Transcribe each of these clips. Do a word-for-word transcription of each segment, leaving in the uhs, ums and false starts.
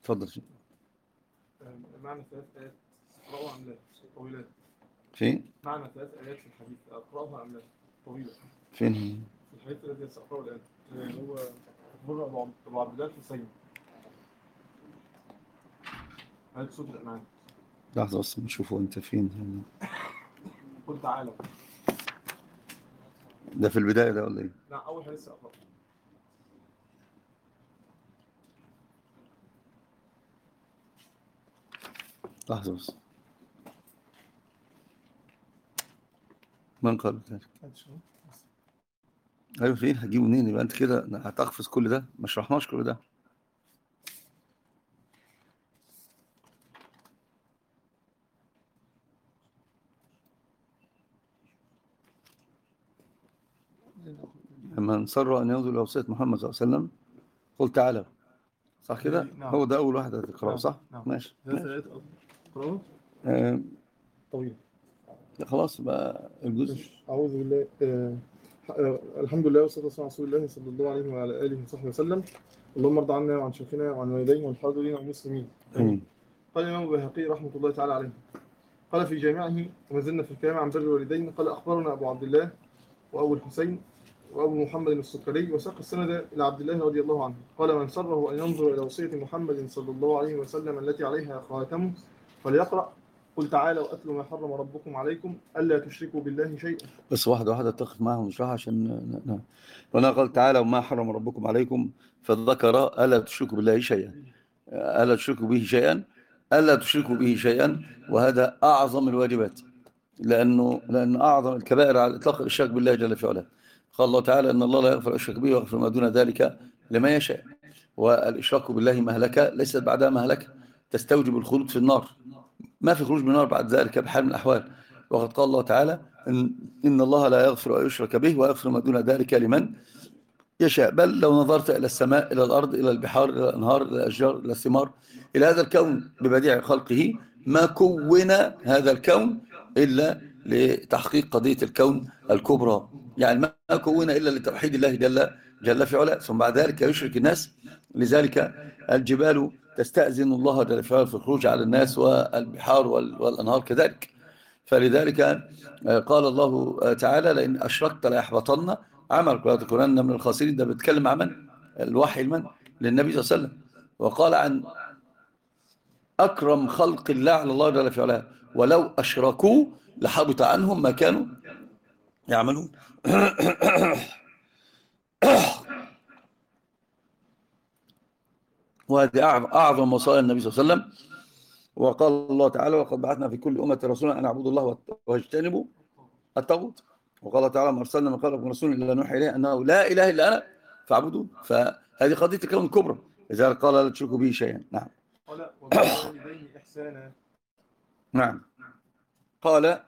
اتفضل. معنى ثلاث آيات أقرأها أم لا؟ طويلات. فين؟ معنى ثلاث آيات في الحديث أقرأها أم لا؟ طويلة. فين؟ في الحديث الذي سأقرأه الآن هو أخبرنا أبو عبد الله الحسين. هذه سورة الأنعام. لحظة بس نشوفه أنت فين. قل تعالى. ده في البداية ده ولا إيه؟ لا، أول حديث سأقرأه. لحظة بس. من قال ذلك؟ أيوة فين؟ هتجيبه منين؟ يبقى أنت كده هتقفز كل ده؟ ما شرحناش كل ده. لما نصر أن ينظر إلى وصية محمد صلى الله عليه وسلم قل تعالى، صح كده؟ نعم. هو ده أول واحد هتقرأه صح؟ نعم. ماشي. ثلاث أقرأه؟ آه طويل. خلاص بقى الجزء. أعوذ بالله. آه آه الحمد لله والصلاة والسلام على رسول الله صلى الله عليه وعلى آله وصحبه وسلم. اللهم ارض عنا وعن شيخنا وعن والديه والحاضرين والمسلمين. آمين. قال الإمام البيهقي رحمة الله تعالى عليه، قال في جامعه وما زلنا في الكلام عن بر الوالدين، قال أخبرنا أبو عبد الله وأبو الحسين وأبو محمد السكري وساق السند إلى عبد الله رضي الله عنه قال من سره أن ينظر إلى وصية محمد صلى الله عليه وسلم التي عليها خاتمه فليقرأ قل تعالوا أتلوا ما حرم ربكم عليكم ألا تشركوا بالله شيئا. بس واحدة واحدة اتفق معهم نشرحها عشان وانا قال تعالى وما حرم ربكم عليكم فذكر ألا تشركوا بالله شيئا، ألا تشركوا به شيئا، ألا تشركوا به شيئا، وهذا أعظم الواجبات، لأنه لأن أعظم الكبائر على الإطلاق الشرك بالله جل في علاه. قال الله تعالى إن الله لا يغفر الشرك به ويغفر ما دون ذلك لما يشاء، والإشراك بالله مهلكة ليست بعدها مهلكة تستوجب الخلود في النار، ما في خروج من النار بعد ذلك بحال من الأحوال. وقد قال الله تعالى إن, إن الله لا يغفر أن يشرك به ويغفر ما دون ذلك لمن يشاء. بل لو نظرت إلى السماء، إلى الأرض، إلى البحار، إلى الأنهار، إلى الأشجار، إلى الثمار، إلى هذا الكون ببديع خلقه، ما كون هذا الكون إلا لتحقيق قضية الكون الكبرى، يعني ما كون إلا لتوحيد الله جل, جل في علاه. ثم بعد ذلك يشرك الناس، لذلك الجبال تستأذن الله جل في علاه في الخروج على الناس، والبحار والأنهار كذلك. فلذلك قال الله تعالى لئن أشركت ليحبطن عملك وتكونن من الخاسرين. ده بيتكلم عن من؟ الوحي لمن؟ للنبي صلى الله عليه وسلم. وقال عن أكرم خلق الله على الله جل في علاه ولو أشركوا لحبط عنهم ما كانوا يعملون. وهذه أعظم وصايا النبي صلى الله عليه وسلم. وقال الله تعالى وقد بعثنا في كل أمة رسولا أن اعبدوا الله واجتنبوا الطاغوت. وقال تعالى ما أرسلنا من قبلكم رسولا إلا نوحي إليه أنه لا إله إلا أنا فاعبدون. فهذه قضية الكون الكبرى، لذلك قال لا تشركوا به شيئا. نعم. قال وبالوالدين إحسانا. نعم. قال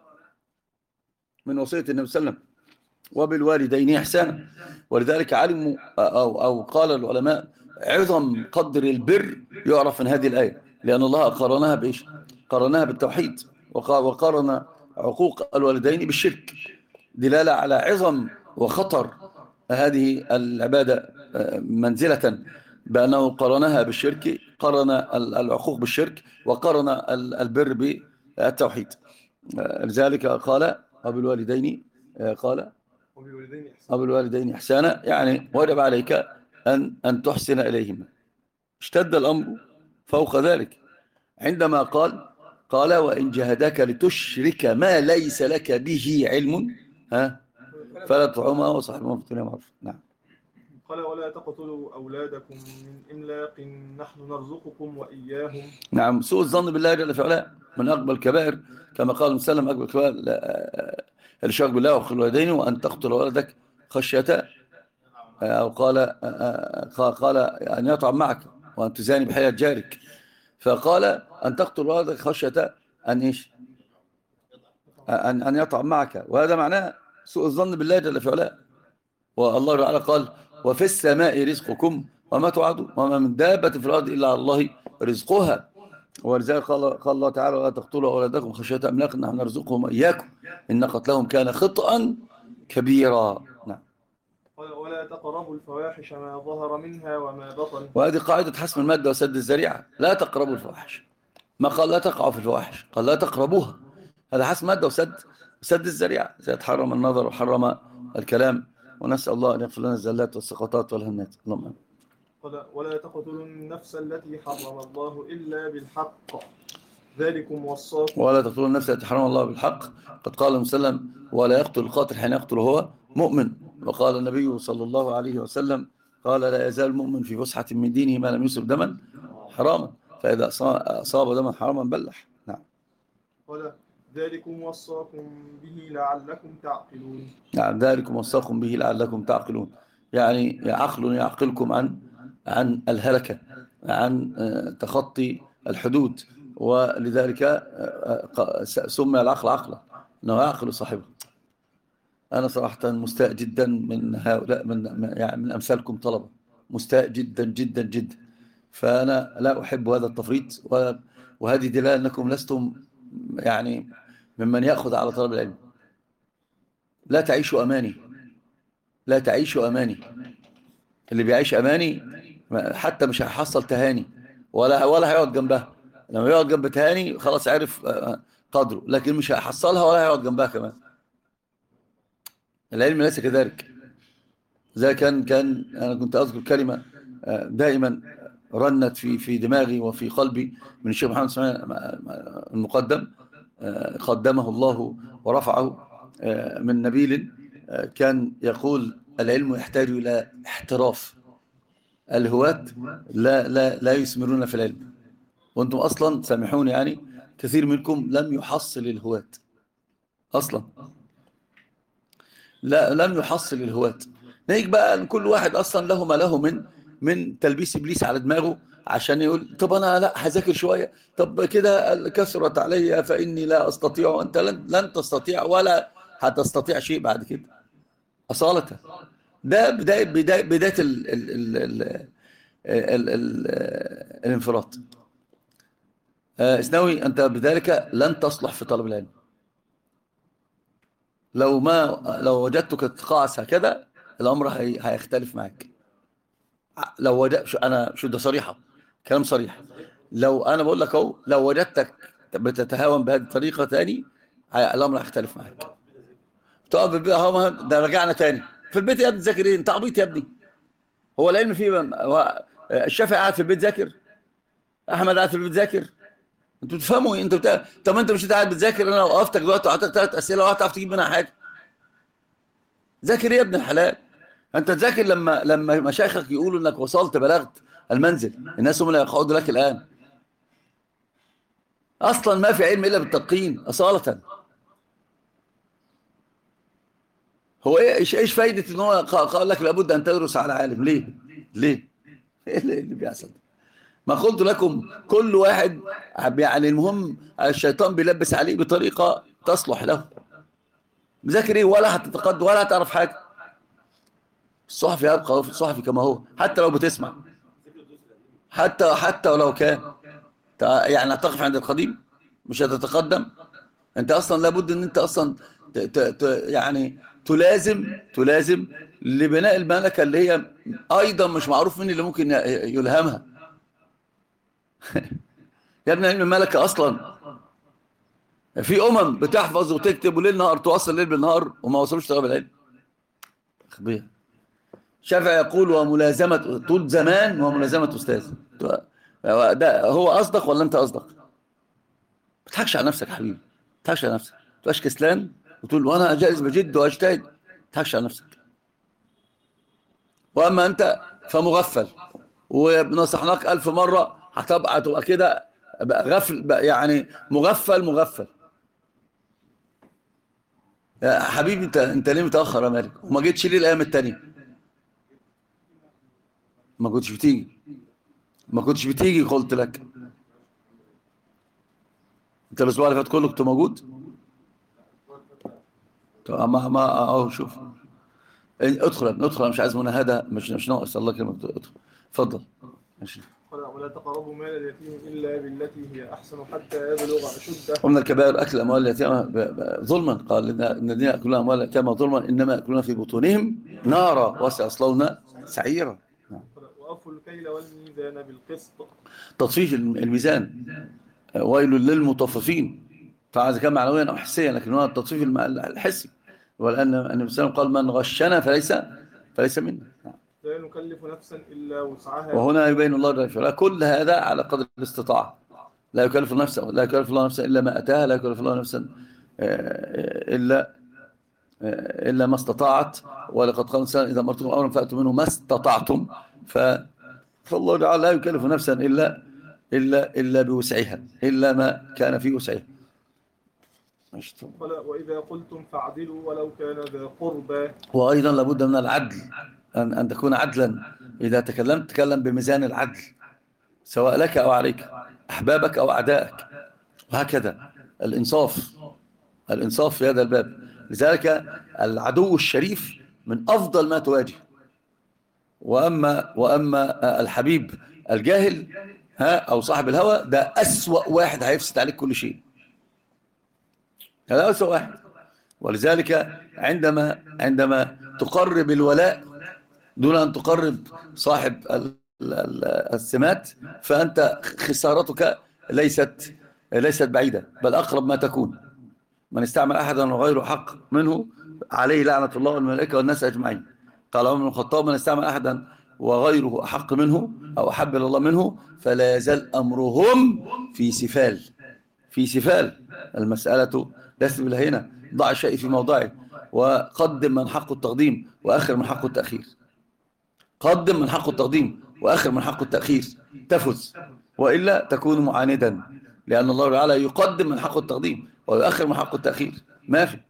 من وصية النبي صلى الله عليه وسلم وبالوالدين إحسانا، ولذلك علموا أو, أو قال العلماء عظم قدر البر يعرف من هذه الآية، لأن الله قارنها بإيش؟ قارنها بالتوحيد، وقارن عقوق الوالدين بالشرك، دلالة على عظم وخطر هذه العبادة منزلة، بأنه قارنها بالشرك، قارن العقوق بالشرك، وقارن البر بالتوحيد. لذلك قال وبالوالدين قال وبالوالدين إحسانا، يعني وجب عليك أن أن تحسن إليهما. اشتد الأمر فوق ذلك عندما قال قال وإن جهدك لتشرك ما ليس لك به علم ها فلا تطعهما وصاحبهما في الدنيا معروف. نعم. قال ولا تقتلوا أولادكم من إملاق نحن نرزقكم وإياهم. نعم. سوء الظن بالله جل في علاه من أقبل الكبائر، كما قال مسلم أقبل الكبائر الشرك بالله وحقوق الوالدين، وأن تقتل ولدك خشية، أو قال قال أن يطعم معك وأن تزاني بحياة جارك، فقال أن تقتل ولدك خشية أن إيش؟ أن أن يطعم معك، وهذا معناه سوء الظن بالله جل في علاه. والله تعالى قال وفي السماء رزقكم وما توعدون وما من دابة في الأرض إلا على الله رزقها. ولذلك قال قال الله تعالى ولا تقتلوا أولادكم خشية إملاق نحن نرزقهم إياكم إن قتلهم كان خطأ كبيرا. نعم. ولا تقربوا الفواحش ما ظهر منها وما بطن. وهذه قاعدة حسم المادة وسد الذريعة، لا تقربوا الفواحش، ما قال لا تقعوا في الفواحش، قال لا تقربوها. هذا حسم مادة وسد سد الذريعة، سيتحرم النظر وحرم الكلام. ونسأل الله أن يغفر لنا الزلات والسقطات والهنات. اللهم قال ولا تقتلوا النفس التي حرم الله إلا بالحق ذلكم وصاكم. ولا تقتلوا النفس التي حرم الله بالحق، قد قال النبي صلى الله عليه وسلم ولا يقتل القاتل حين يقتل هو مؤمن. وقال النبي صلى الله عليه وسلم قال لا يزال المؤمن في فسحة من دينه ما لم يصب دما حراما، فإذا أصاب دما حراما بلح. نعم. قال ذلكم وصاكم به لعلكم تعقلون. نعم، ذلكم وصاكم به لعلكم تعقلون، يعني عقل يعقلكم عن عن الهلكة، عن تخطي الحدود. ولذلك سمي العقل عقلا، انه يعقل صاحبه. انا صراحة مستاء جدا من هؤلاء، من يعني من امثالكم طلبة، مستاء جدا جدا جدا. فانا لا احب هذا التفريط، وهذه دلالة انكم لستم يعني ممن يأخذ على طلب العلم. لا تعيشوا اماني، لا تعيشوا اماني. اللي بيعيش اماني حتى مش هيحصل تهاني، ولا ولا هيقعد جنبها. لما يقعد جنب تهاني خلاص عرف قدره، لكن مش هيحصلها ولا هيقعد جنبها كمان. العلم ليس كذلك. زي كان كان انا كنت اذكر كلمه دائما رنت في في دماغي وفي قلبي من الشيخ محمد اسماعيل المقدم، قدمه الله ورفعه، من نبيل، كان يقول العلم يحتاج الى احتراف. الهواة لا لا لا يثمرون في العلم، وانتم اصلا سامحوني يعني كثير منكم لم يحصل الهواة اصلا، لا لم يحصل الهواة. نيجي بقى كل واحد اصلا له ما له من من تلبيس ابليس على دماغه، عشان يقول طب انا لا هذاكر شويه، طب كده كثرت علي فاني لا استطيع. انت لن لن تستطيع ولا هتستطيع شيء بعد كده اصاله. ده بدايه بدايه بدايه ال ال ال ال ال ال الانفراط. اسنوي انت بذلك لن تصلح في طلب العلم. لو ما لو وجدتك تقاعس هكذا الامر هي هيختلف معك. لو وجدت انا شو ده صريحه، كلام صريح. لو انا بقول لك اهو لو وجدتك بتتهاون بهذه الطريقه ثاني الامر هيختلف معك. تقف بالبيت اهو، ده رجعنا تاني في البيت يا ابني ذاكر ايه؟ انت عبيط يا ابني. هو العلم فيه هو الشافعي قاعد في البيت ذاكر، احمد قاعد في البيت ذاكر. انتوا بتفهموا ايه؟ انتوا بتا... طب ما انت مش قاعد بتذاكر، انا وقفتك دلوقتي وقعدتك ثلاث اسئله وهتعرف تجيب منها حاجه. ذاكر ايه يا ابن الحلال؟ انت تذاكر لما لما مشايخك يقولوا انك وصلت بلغت المنزل، الناس هم اللي يقعدوا لك الان. اصلا ما في علم الا بالتلقين اصاله. هو ايه ايش ايش فايده ان هو قال لك لابد ان تدرس على عالم؟ ليه ليه ايه اللي بيحصل؟ ما قلت لكم كل واحد يعني المهم الشيطان بيلبس عليه بطريقه تصلح له. مذاكر ايه؟ ولا هتتقدم ولا هتعرف حاجه. الصحفي يبقى في الصحفي كما هو، حتى لو بتسمع، حتى حتى ولو كان يعني هتقف عند القديم مش هتتقدم. انت اصلا لابد ان انت اصلا ت ت ت يعني تلازم تلازم لبناء الملكه اللي هي ايضا مش معروف مين اللي ممكن يلهمها. يا ابني علم الملكه اصلا في امم بتحفظ وتكتب وليل نهار، توصل ليل بالنهار وما وصلوش طلب العلم. خبير شافعي يقول وملازمه طول زمان وملازمه استاذ. ده هو اصدق ولا انت اصدق؟ ما تضحكش على نفسك يا حبيبي، ما تضحكش على نفسك، ما تبقاش كسلان وتقول وانا جائز بجد واجتهد. ما تضحكش على نفسك. واما انت فمغفل، ونصحناك ألف مرة هتبقى تبقى كده غفل يعني مغفل مغفل. يا حبيبي انت انت ليه متأخر يا مالك؟ وما جيتش ليه الأيام التانية؟ ما كنتش بتيجي ما كنتش بتيجي قلت لك. انت الأسبوع اللي فات كله كنت موجود؟ ما ما اهو شوف. ادخل ادخل، انا مش عايز مناهده، مش مش ناقص. الله يكرمك ادخل اتفضل. ماشي. ولا تقربوا مال اليتيم إلا بالتي هي أحسن حتى يبلغ أشده. ومن الكبائر أكل أموال اليتامى ظلما، قال إن الذين يأكلون أموال اليتامى ظلما إنما يأكلون في بطونهم نارا وسيصلون سعيرا. وأوفوا الكيل والميزان بالقسط. تطفيف الميزان، ويل للمطففين، فعايز كان معنويا أو حسيا، لكن هو التطفيف الحسي، ولأن النبي صلى الله عليه وسلم قال من غشنا فليس فليس منا. لا نكلف نفسا إلا وسعها. وهنا يبين الله جل وعلا كل هذا على قدر الاستطاعة. لا يكلف نفسا لا يكلف الله نفسا إلا ما أتاها، لا يكلف الله نفسا إلا إلا ما استطاعت، ولقد قال الإنسان إذا أمرتم أمرا فأتوا منه ما استطعتم. فالله تعالى لا يكلف نفسا إلا إلا إلا بوسعها، إلا ما كان في وسعها. وإذا قلتم فاعدلوا ولو كان ذا قربى. وأيضا لابد من العدل، أن أن تكون عدلا. إذا تكلمت تكلم بميزان العدل، سواء لك أو عليك، أحبابك أو أعدائك، وهكذا الإنصاف. الإنصاف في هذا الباب. لذلك العدو الشريف من أفضل ما تواجه. وأما, وأما الحبيب الجاهل ها أو صاحب الهوى، ده أسوأ واحد هيفسد عليك كل شيء. هذا أسوأ واحد. ولذلك عندما عندما تقرب الولاء دون أن تقرب صاحب السمات، فأنت خسارتك ليست ليست بعيدة، بل أقرب ما تكون. من استعمل أحدا وغيره حق منه عليه لعنة الله والملائكة والناس أجمعين. قال عمر بن الخطاب من استعمل أحدا وغيره أحق منه أو أحب إلى الله منه فلا يزال أمرهم في سفال. في سفال. المسألة ليست بالهينة. ضع الشيء في موضعه، وقدم من حق التقديم وآخر من حق التأخير. قدم من حق التقديم وآخر من حق التأخير تفز، وإلا تكون معاندا، لأن الله تعالى يقدم من حق التقديم ويؤخر من حق التأخير. ما في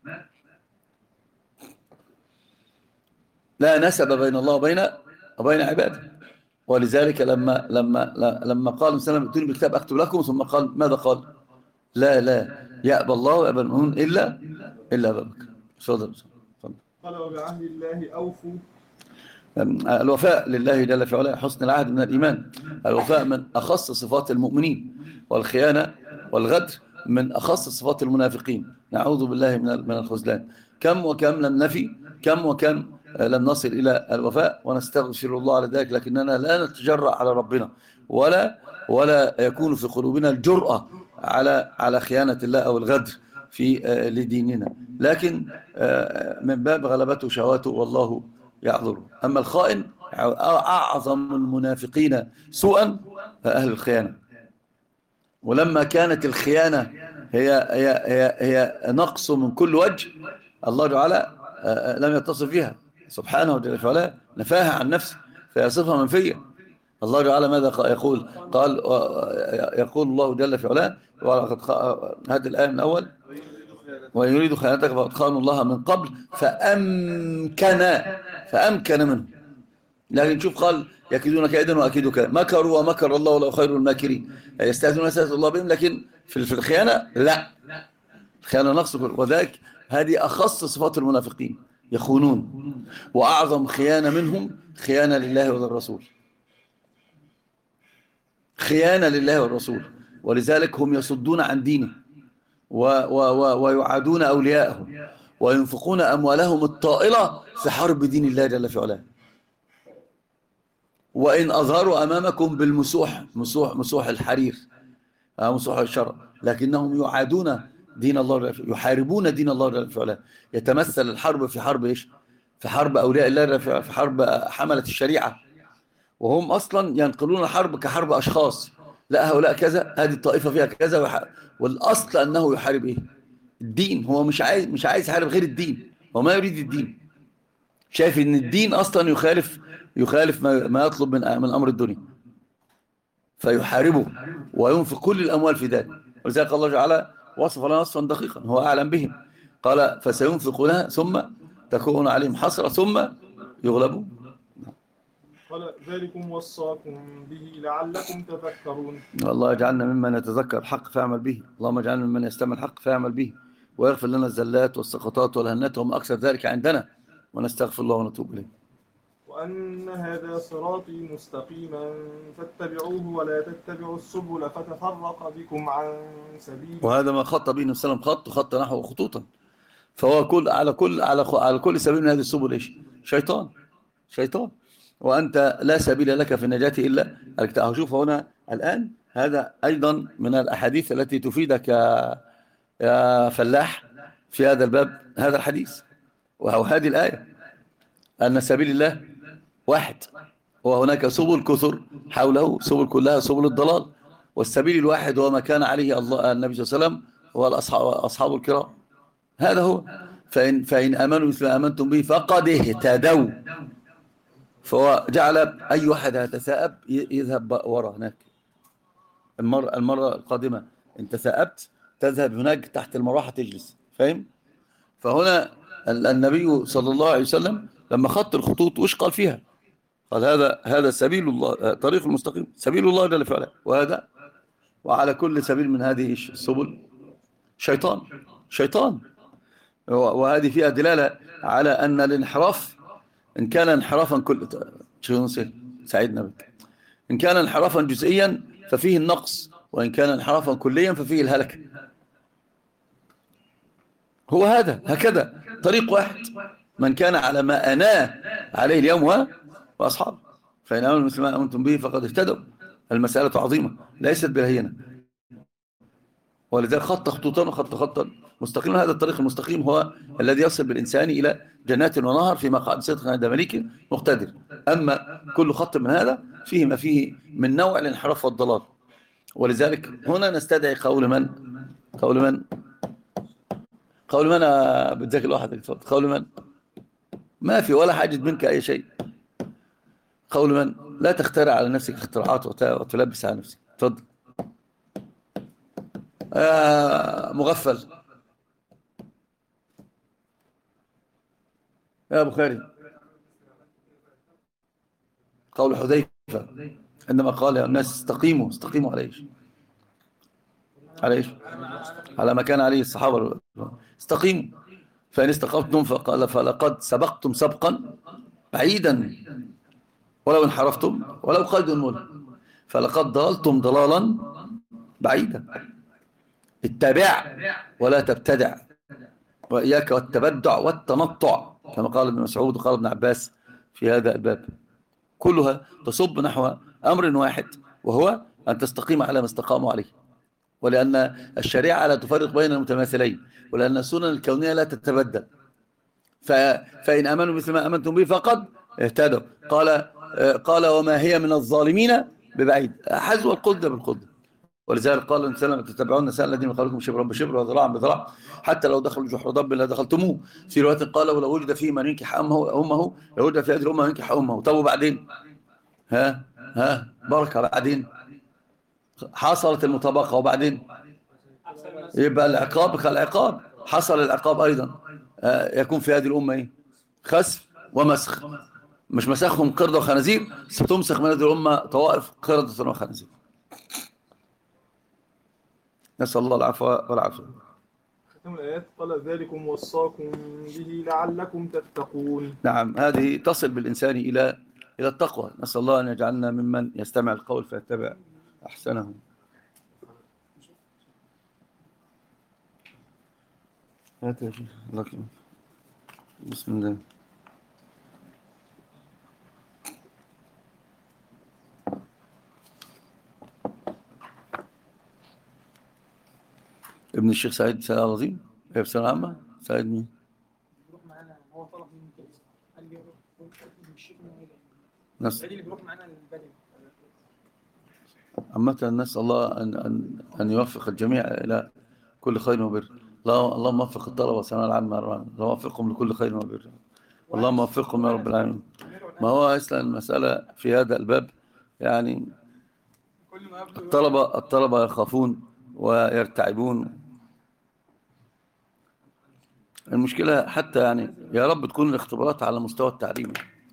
لا نسب بين الله وبين وبين عباده. ولذلك لما لما لما قال مثلا ائتوني بكتاب اكتب لكم، ثم قال ماذا قال؟ لا لا يأبى الله ويأبى المؤمنون إلا إلا أبا بكر. تفضل. قال وبعهد الله أوفوا. الوفاء لله جل في علاه حسن العهد من الإيمان. الوفاء من أخص صفات المؤمنين، والخيانة والغدر من أخص صفات المنافقين. نعوذ بالله من من الخذلان. كم وكم لم نفي، كم وكم لم نصل إلى الوفاء، ونستغفر الله على ذلك، لكننا لا نتجرأ على ربنا، ولا ولا يكون في قلوبنا الجرأة على على خيانة الله أو الغدر في لديننا، لكن من باب غلبته شهواته والله يعذره. أما الخائن أعظم المنافقين سوءا أهل الخيانة. ولما كانت الخيانة هي هي هي هي نقص من كل وجه، الله تعالى لم يتصف بها سبحانه وتعالى فعلا، نفاها عن نفسه فيصفها منفية. الله تعالى ماذا يقول؟ قال يقول الله جل في علاه، هذه الآية من أول وإن يريدوا خيانتك فقد خانوا الله من قبل فأمكن فأمكن منه. لكن شوف قال يكيدون كيدا وأكيد كيدا، مكروا ومكر الله ولا خير الماكرين، يستهزئون يستهزئ الله بهم، لكن في الخيانة لا، الخيانة نقص. وذلك هذه أخص صفات المنافقين، يخونون. وأعظم خيانة منهم خيانة لله وللرسول، خيانة لله والرسول. ولذلك هم يصدون عن دينه و و و ويعادون أولياءه وينفقون أموالهم الطائلة في حرب دين الله جل في علاه. وإن أظهروا أمامكم بالمسوح، مسوح مسوح الحرير، مسوح الشرع، لكنهم يعادون دين الله، يحاربون دين الله جل في علاه. يتمثل الحرب في حرب إيش؟ في حرب أولياء الله، في حرب حملة الشريعة. وهم أصلا ينقلون الحرب كحرب أشخاص، لا هؤلاء كذا، هذه الطائفة فيها كذا، والأصل أنه يحارب إيه؟ الدين. هو مش عايز مش عايز يحارب غير الدين، هو ما يريد الدين، شايف إن الدين أصلا يخالف يخالف ما يطلب من من أمر الدنيا، فيحاربه وينفق كل الأموال في ذلك. ولذلك الله تعالى وصف لنا وصفا دقيقا هو أعلم بهم، قال فسينفقونها ثم تكون عليهم حسرة ثم يغلبون. قال ذلكم وصاكم به لعلكم تذكرون. الله يجعلنا ممن يتذكر الحق فيعمل به، اللهم اجعلنا ممن يستمع الحق فيعمل به، ويغفر لنا الزلات والسقطات والهنات وما أكثر ذلك عندنا، ونستغفر الله ونتوب إليه. وأن هذا صراطي مستقيما فاتبعوه ولا تتبعوا السبل فتفرق بكم عن سبيله. وهذا ما خط به النبي صلى الله عليه وسلم، خط خط نحو خطوطا. فهو كل على كل على على كل سبيل من هذه السبل ايش؟ شيطان. شيطان. وأنت لا سبيل لك في النجاة إلا الكتاب. شوف هنا الآن هذا أيضا من الأحاديث التي تفيدك يا يا فلاح في هذا الباب، هذا الحديث وهذه الآية، أن سبيل الله واحد، وهناك سبل كثر حوله، سبل كلها سبل الضلال، والسبيل الواحد هو ما كان عليه الله النبي صلى الله عليه وسلم وأصحاب الكرام. هذا هو. فإن, فإن آمنوا مثل ما آمنتم به فقد اهتدوا. فهو جعل أي واحد يتثاءب يذهب وراء هناك. المرة, المرة القادمة انت ثاءبت تذهب هناك تحت المروحة تجلس، فاهم؟ فهنا النبي صلى الله عليه وسلم لما خط الخطوط وش قال فيها؟ قال هذا هذا سبيل الله، طريق المستقيم، سبيل الله جل وعلا. وهذا وعلى كل سبيل من هذه السبل شيطان. شيطان. وهذه فيها دلالة على أن الانحراف إن كان انحرافا كل سعيدنا بك إن كان انحرافا جزئيا ففيه النقص، وإن كان انحرافا كليا ففيه الهلكة. هو هذا هكذا طريق واحد، من كان على ما أنا عليه اليوم وأصحابه فإن آمنوا مثل ما آمنتم به فقد اهتدوا. المسألة عظيمة ليست بالهينة، ولذلك خط خطوطا وخط خطا مستقيما. هذا الطريق المستقيم هو الذي يصل بالإنسان إلى جنات ونهر في مقعد صدق عند مليك مقتدر. أما كل خط من هذا فيه ما فيه من نوع الانحراف والضلال. ولذلك هنا نستدعي قول من قول من قول من بتذاكر الواحد قول من ما في ولا حاجة منك أي شيء. قول من لا تخترع على نفسك اختراعات وتلبس على نفسك. تفضل يا مغفل يا بخاري. قول حذيفة عندما قال يا الناس استقيموا استقيموا على ايش؟ على ايش؟ على ما كان عليه الصحابة. استقيموا فإن استقمتم فقال فلقد سبقتم سبقا بعيدا ولو انحرفتم ولو قيد مل فلقد ضللتم ضلالا بعيدا. اتبع ولا تبتدع، وإياك والتبدع والتنطع كما قال ابن مسعود وقال ابن عباس في هذا الباب. كلها تصب نحو أمر واحد، وهو أن تستقيم على ما استقاموا عليه. ولأن الشريعة لا تفرق بين المتماثلين، ولأن السنن الكونية لا تتبدل. فإن آمنوا مثل ما آمنتم به فقد اهتدوا. قال قال وما هي من الظالمين ببعيد. حذو القدة بالقدة. ولذلك قال النبي صلى الله عليه وسلم تتبعون سنن الذين من قبلكم شبرا بشبر وذراعا بذراع حتى لو دخلوا جحر ضب لا دخلتموه. في رواية قال ولو وجد فيه من ينكح امه امه لو وجد في هذه الامه من ينكح امه. طب وبعدين ها ها بركه بعدين حصلت المطابقه وبعدين يبقى العقاب كالعقاب. حصل العقاب ايضا يكون في هذه الامه ايه؟ خسف ومسخ. مش مسخهم قرده وخنازير، ستمسخ من هذه الامه طوائف قرده وخنازير. نسأل الله العفو والعافية. ختم الآيات قال ذلكم وصاكم به لعلكم تتقون. نعم هذه تصل بالإنسان إلى إلى التقوى. نسأل الله أن يجعلنا ممن يستمع القول فيتبع أحسنه. بسم الله. ابن الشيخ سعيد سعيد العظيم في سنة عامة. سعيد مين؟ بيروح معانا هو طلب مني كده قال لي روح الشيخ ناس اللي بيروح معانا البدن. عامة نسأل الله أن أن أن يوفق الجميع إلى كل خير وبر. اللهم وفق الطلبة والثانوية العامة، اللهم وفقهم لكل خير وبر. اللهم وفقهم يا رب العالمين. ما هو أصلا المسألة في هذا الباب يعني الطلبة الطلبة يخافون ويرتعبون. المشكلة حتى يعني يا رب تكون الاختبارات على مستوى التعليم.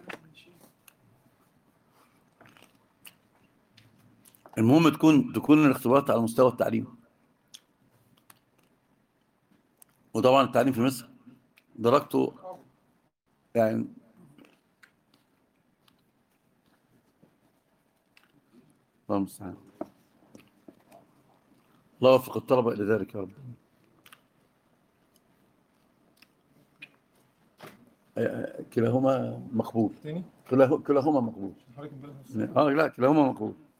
المهم تكون تكون الاختبارات على مستوى التعليم. وطبعا التعليم في مصر درجته يعني الله المستعان. الله يوفق الطلبة إلى ذلك يا رب. كلاهما مقبول. تاني كلاه- كلاهما مقبول. حضرتك امبارح اه لا كلاهما مقبول.